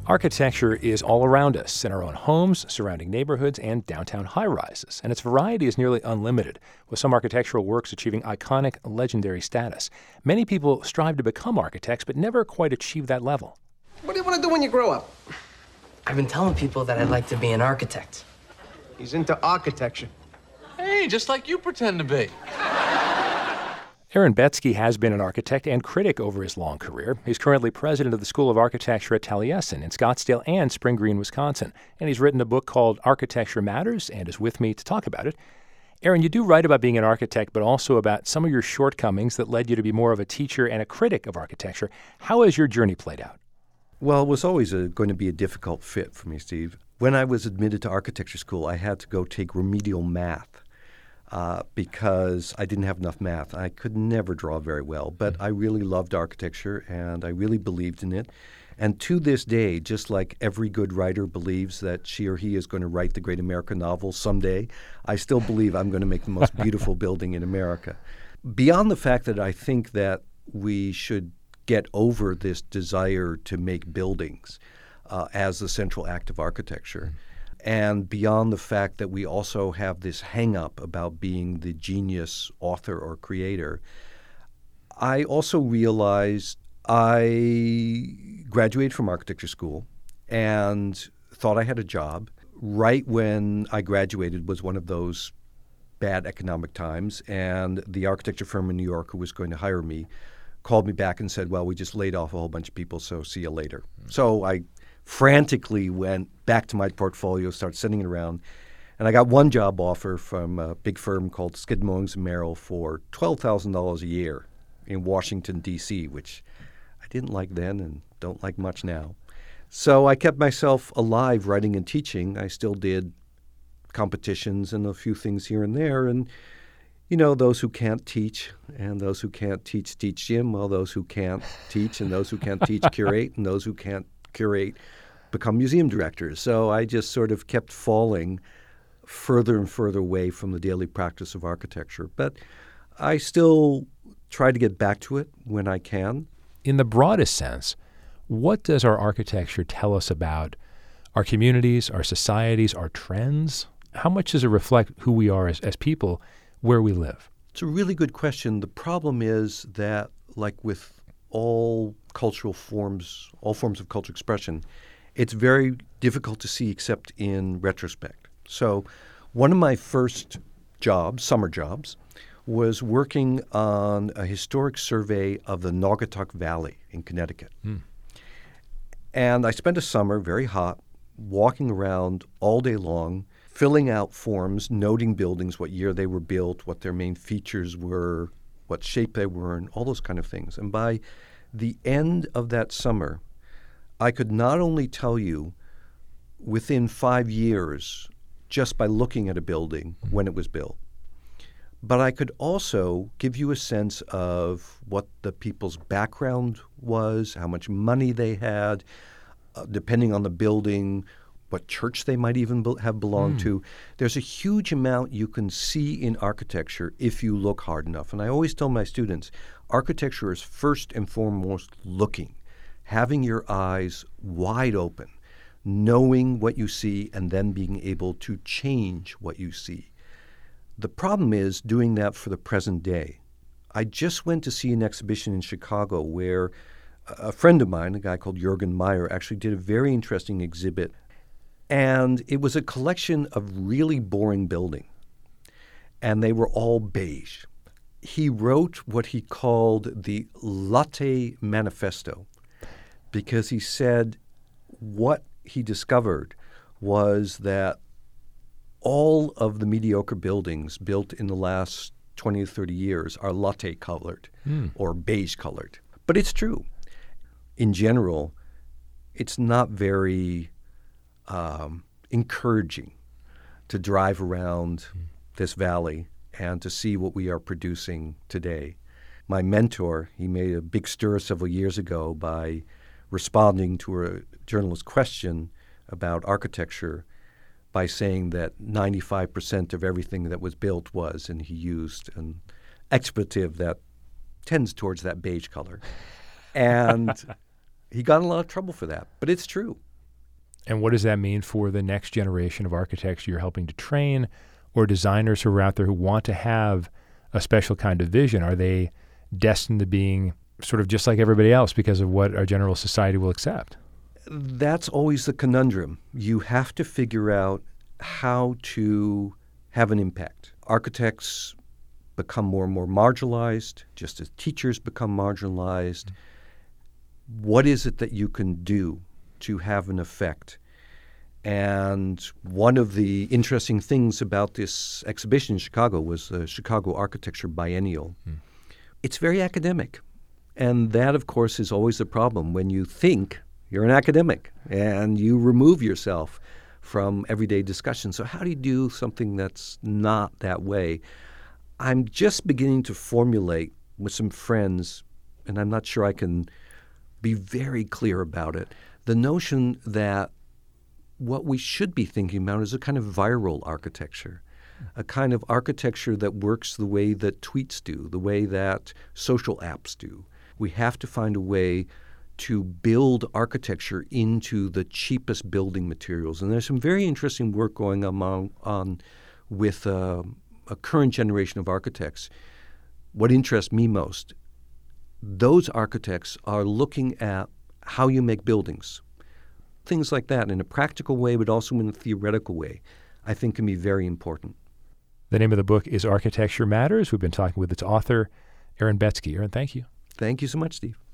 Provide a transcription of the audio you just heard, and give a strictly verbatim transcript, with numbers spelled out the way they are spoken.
Architecture is all around us, in our own homes, surrounding neighborhoods, and downtown high-rises. And its variety is nearly unlimited, with some architectural works achieving iconic, legendary status. Many people strive to become architects, but never quite achieve that level. What do you want to do when you grow up? I've been telling people that I'd like to be an architect. He's into architecture. Hey, just like you pretend to be. Aaron Betsky has been an architect and critic over his long career. He's currently president of the School of Architecture at Taliesin in Scottsdale and Spring Green, Wisconsin. And he's written a book called Architecture Matters and is with me to talk about it. Aaron, you do write about being an architect, but also about some of your shortcomings that led you to be more of a teacher and a critic of architecture. How has your journey played out? Well, it was always a, going to be a difficult fit for me, Steve. When I was admitted to architecture school, I had to go take remedial math. Uh, because I didn't have enough math. I could never draw very well, but I really loved architecture and I really believed in it. And to this day, just like every good writer believes that she or he is going to write the great American novel someday, I still believe I'm going to make the most beautiful building in America. Beyond the fact that I think that we should get over this desire to make buildings uh, as the central act of architecture, and beyond the fact that we also have this hang-up about being the genius author or creator, I also realized I graduated from architecture school and thought I had a job. Right when I graduated was one of those bad economic times, and the architecture firm in New York who was going to hire me called me back and said, well, we just laid off a whole bunch of people, so see you later. Mm-hmm. So I frantically went back to my portfolio, started sending it around, and I got one job offer from a big firm called Skidmore, Owings and Merrill for twelve thousand dollars a year in Washington, D C, which I didn't like then and don't like much now. So I kept myself alive writing and teaching. I still did competitions and a few things here and there, and you know, those who can't teach and those who can't teach teach Jim, well, those who can't teach and those who can't teach curate, and those who can't curate become museum directors. So I just sort of kept falling further and further away from the daily practice of architecture. But I still try to get back to it when I can. In the broadest sense, what does our architecture tell us about our communities, our societies, our trends? How much does it reflect who we are as, as people, where we live? It's a really good question. The problem is that, like with all cultural forms, all forms of cultural expression, it's very difficult to see except in retrospect. So one of my first jobs, summer jobs, was working on a historic survey of the Naugatuck Valley in Connecticut. Mm. And I spent a summer, very hot, walking around all day long, filling out forms, noting buildings, what year they were built, what their main features were, what shape they were, and all those kind of things. And by the end of that summer, I could not only tell you within five years, just by looking at a building when it was built, but I could also give you a sense of what the people's background was, how much money they had, uh, depending on the building, what church they might even be- have belonged mm. to. There's a huge amount you can see in architecture if you look hard enough. And I always tell my students, architecture is first and foremost looking, having your eyes wide open, knowing what you see, and then being able to change what you see. The problem is doing that for the present day. I just went to see an exhibition in Chicago where a friend of mine, a guy called Jürgen Meyer, actually did a very interesting exhibit. And it was a collection of really boring buildings, and they were all beige. He wrote what he called the Latte Manifesto, because he said what he discovered was that all of the mediocre buildings built in the last twenty to thirty years are latte colored mm. or beige colored. But it's true. In general, it's not very um, encouraging to drive around mm. this valley and to see what we are producing today. My mentor, he made a big stir several years ago by responding to a journalist's question about architecture by saying that ninety-five percent of everything that was built was, and he used an expletive that tends towards that beige color. And he got in a lot of trouble for that. But it's true. And what does that mean for the next generation of architects you're helping to train, or designers who are out there who want to have a special kind of vision? Are they destined to being sort of just like everybody else because of what our general society will accept? That's always the conundrum. You have to figure out how to have an impact. Architects become more and more marginalized, just as teachers become marginalized. Mm-hmm. What is it that you can do to have an effect? And one of the interesting things about this exhibition in Chicago was the Chicago Architecture Biennial. Mm. It's very academic. And that, of course, is always the problem when you think you're an academic and you remove yourself from everyday discussion. So how do you do something that's not that way? I'm just beginning to formulate with some friends, and I'm not sure I can be very clear about it, the notion that what we should be thinking about is a kind of viral architecture, a kind of architecture that works the way that tweets do, the way that social apps do. We have to find a way to build architecture into the cheapest building materials. And there's some very interesting work going on, on with uh, a current generation of architects. What interests me most, those architects are looking at how you make buildings. Things like that in a practical way, but also in a theoretical way, I think can be very important. The name of the book is Architecture Matters. We've been talking with its author, Aaron Betsky. Aaron, thank you. Thank you so much, Steve.